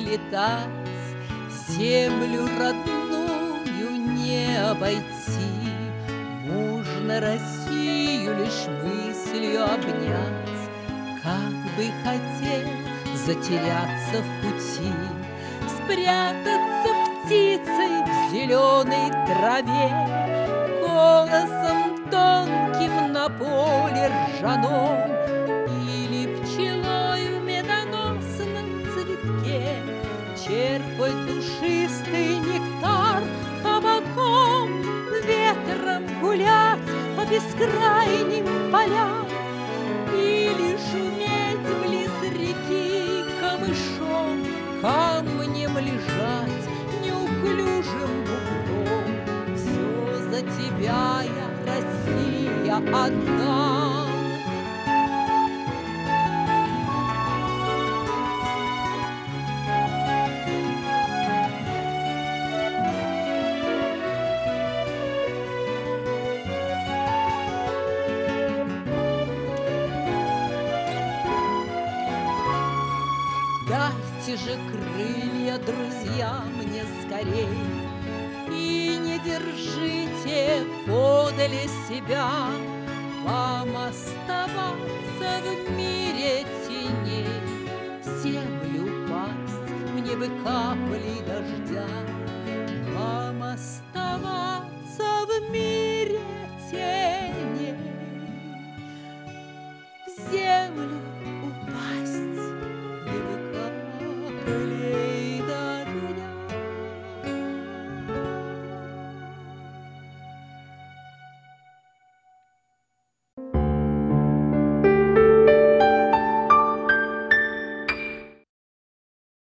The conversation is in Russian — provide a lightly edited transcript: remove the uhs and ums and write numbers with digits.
летать, землю родную не обойти. Можно Россию лишь мыслью обнять, как бы хотел затеряться в пути, спрятаться птицей в зеленой траве, голосом тонким на поле ржаном или пчелой в медоносном цветке, черпать душистый нектар табаком, ветром гулять по бескрайним полям или шуметь близ реки камышом, камнем лежать неуклюжим бугром. Все за тебя я, Россия, отдам. Дайте же крылья, друзья, мне скорей, и не держите подле себя. Вам оставаться в мире теней, в землю пасть, мне бы каплей дождя. Вам оставаться в мире теней, в землю упасть, мне бы каплей